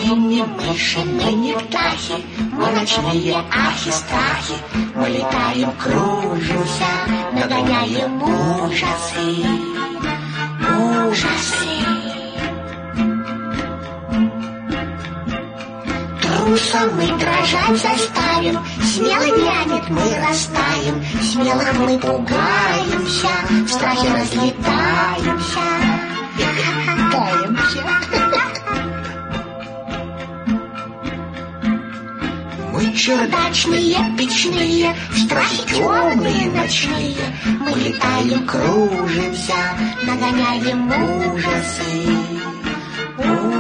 Мы не мыши, мы не птахи, мы ночные ахи-страхи. Мы летаем, кружимся, нагоняем ужасы, ужасы. Трусом мы дрожать заставим, смело вянет мы растаем, смело мы пугаемся, в страхе разлетаемся, таемся. Мы чердачные, печные, страхи темные, ночные. Мы летаем, кружимся, нагоняем ужасы.